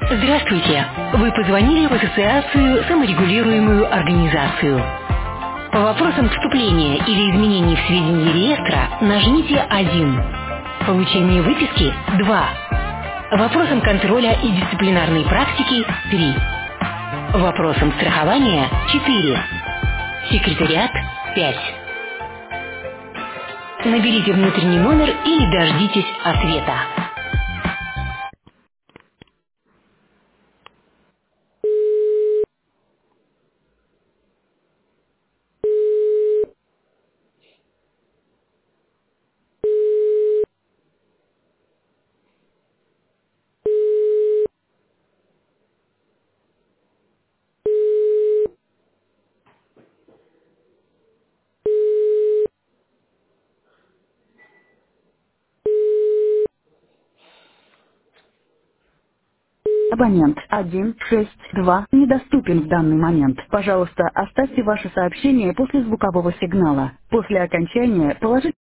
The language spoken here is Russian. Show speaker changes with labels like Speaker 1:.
Speaker 1: Здравствуйте! Вы позвонили в Ассоциацию саморегулируемую организацию. По вопросам вступления или изменений в сведения реестра нажмите 1. Получение выписки 2. Вопросам контроля и дисциплинарной практики 3. Вопросам страхования 4. Секретариат 5. Наберите внутренний номер или дождитесь ответа.
Speaker 2: Абонент 162 недоступен в данный момент. Пожалуйста, оставьте ваше сообщение после звукового сигнала. После окончания положите